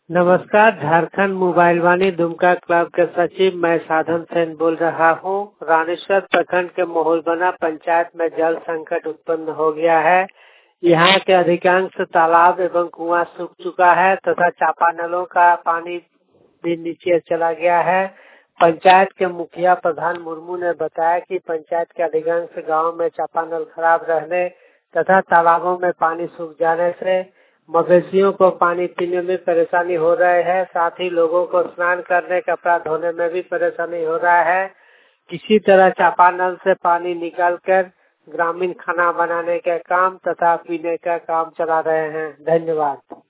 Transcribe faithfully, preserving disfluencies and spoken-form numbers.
नमस्कार, Jharkhand mobile Vaani Dumka club के सचिव मैं साधन सेन बोल रहा हूँ। रानीश्वर प्रखंड के मोहलबना पंचायत में जल संकट उत्पन्न हो गया है। यहाँ के अधिकांश तालाब एवं कुआं सूख चुका है तथा चापानलों का पानी भी नीचे चला गया है। पंचायत के मुखिया प्रधान मुर्मू ने बताया कि पंचायत के अधिकांश गाँव में चापानल खराब रहने तथा तालाबों में पानी सूख जाने से मवेशियों को पानी पीने में परेशानी हो रही है। साथ ही लोगों को स्नान करने, कपड़ा धोने में भी परेशानी हो रहा है। किसी तरह चापानल से पानी निकालकर ग्रामीण खाना बनाने का काम तथा पीने का काम चला रहे हैं। धन्यवाद।